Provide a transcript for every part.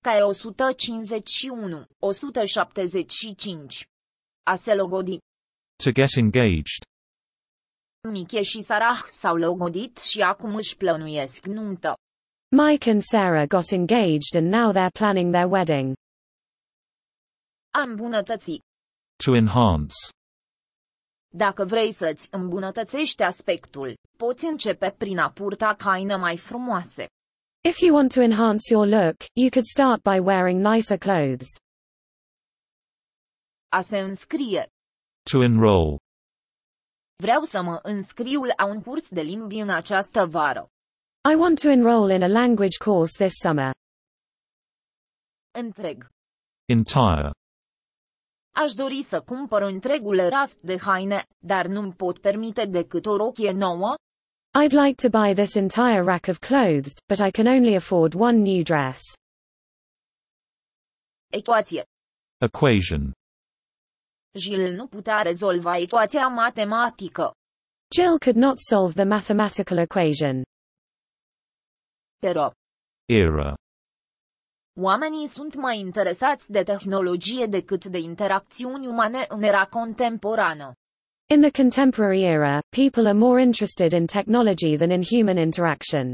Ca e 151, 175. A se logodi. To get engaged. Mike și Sarah s-au logodit și acum își plănuiesc nuntă. Mike and Sarah got engaged and now they're planning their wedding. A îmbunătăți. To enhance. Dacă vrei să-ți îmbunătățești aspectul, poți începe prin a purta haine mai frumoase. If you want to enhance your look, you could start by wearing nicer clothes. A se înscrie. To enroll. Vreau să mă înscriu la un curs de limbi în această vară. I want to enroll in a language course this summer. Întreg. Entire. Aș dori să cumpăr întregul raft de haine, dar nu-mi pot permite decât o rochie nouă. I'd like to buy this entire rack of clothes, but I can only afford one new dress. Ecuație. Equation. Jill nu putea rezolva ecuația matematică. Jill could not solve the mathematical equation. Pero. Era. Oamenii sunt mai interesați de tehnologie decât de interacțiuni umane în era contemporană. In the contemporary era, people are more interested in technology than in human interaction.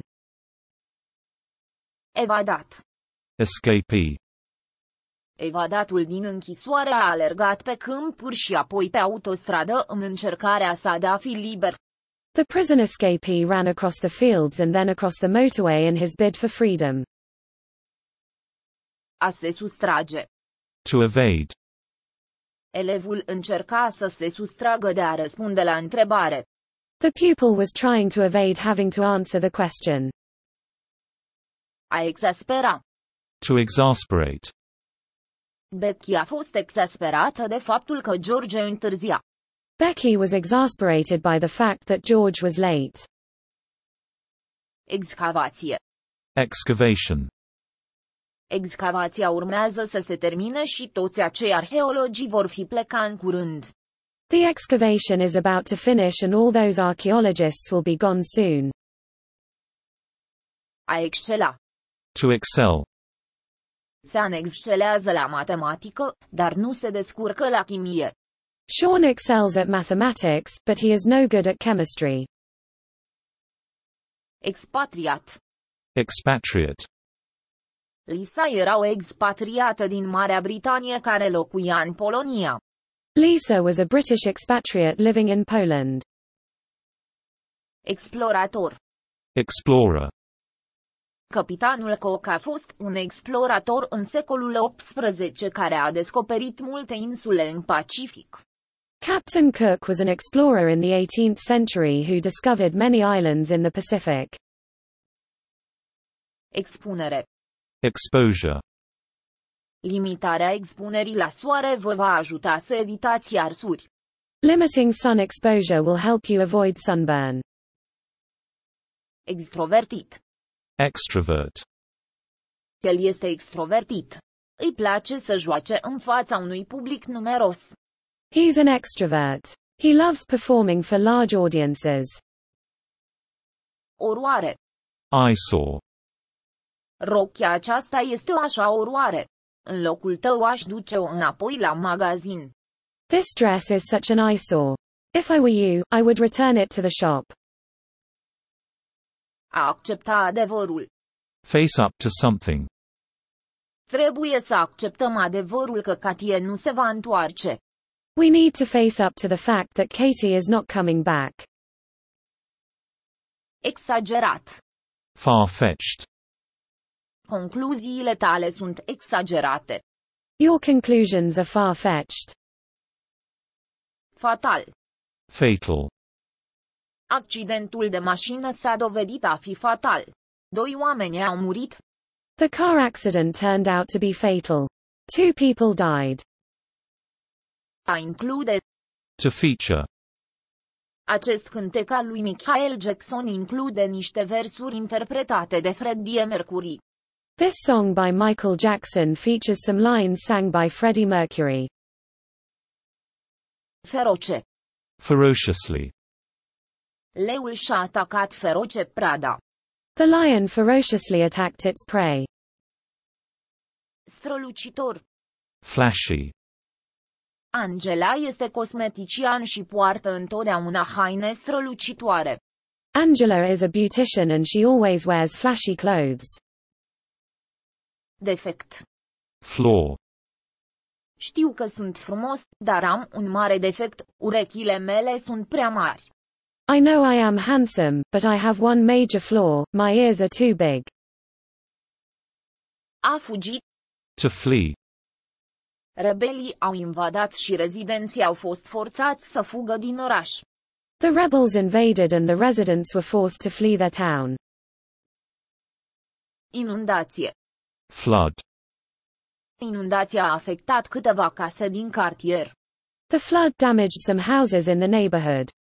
Evadat. Escapee. Evadatul din închisoare a alergat pe câmpuri și apoi pe autostradă în încercarea sa de a fi liber. The prison escapee ran across the fields and then across the motorway in his bid for freedom. A se sustrage. To evade. Elevul încerca să se sustragă de a răspunde la întrebare. The pupil was trying to evade having to answer the question. A exaspera. To exasperate. Becky a fost exasperată de faptul că George întârzia. Becky was exasperated by the fact that George was late. Excavație. Excavation. Excavația urmează să se termine și toți acei arheologii vor fi pleca în curând. The excavation is about to finish and all those archaeologists will be gone soon. A excela. To excel. Sean excelează la matematică, dar nu se descurcă la chimie. Sean excels at mathematics, but he is no good at chemistry. Expatriat. Expatriate. Lisa era o expatriată din Marea Britanie care locuia în Polonia. Lisa was a British expatriate living in Poland. Explorator. Explorer. Capitanul Cook a fost un explorator în secolul XVIII care a descoperit multe insule în Pacific. Captain Cook was an explorer in the 18th century who discovered many islands in the Pacific. Expunere. Exposure. Limitarea expunerii la soare vă va ajuta să evitați arsuri. Limiting sun exposure will help you avoid sunburn. Extrovertit. Extrovert. El este extrovertit. Îi place să joace în fața unui public numeros. He's an extrovert. He loves performing for large audiences. Oroare. Eyesore. Rochia aceasta este o așa oroare. În locul tău aș duce-o înapoi la magazin. This dress is such an eyesore. If I were you, I would return it to the shop. A accepta adevărul. Face up to something. Trebuie să acceptăm adevărul că Katie nu se va întoarce. We need to face up to the fact that Katie is not coming back. Exagerat. Far-fetched. Concluziile tale sunt exagerate. Your conclusions are far-fetched. Fatal. Fatal. Accidentul de mașină s-a dovedit a fi fatal. 2 oameni au murit. The car accident turned out to be fatal. 2 people died. A include. To feature. Acest cântec al lui Michael Jackson include niște versuri interpretate de Freddie Mercury. This song by Michael Jackson features some lines sang by Freddie Mercury. Feroce. Ferociously. Leul și-a atacat feroce prada. The lion ferociously attacked its prey. Strălucitor. Flashy. Angela este cosmetician și poartă întotdeauna haine strălucitoare. Angela is a beautician and she always wears flashy clothes. Defect. Flaw. Știu că sunt frumos, dar am un mare defect, urechile mele sunt prea mari. I know I am handsome, but I have one major flaw, my ears are too big. A fugi. To flee. Rebelii au invadat și rezidenții au fost forțați să fugă din oraș. The rebels invaded and the residents were forced to flee their town. Inundație. Flood. Inundația a afectat câteva case din cartier. The flood damaged some houses in the neighborhood.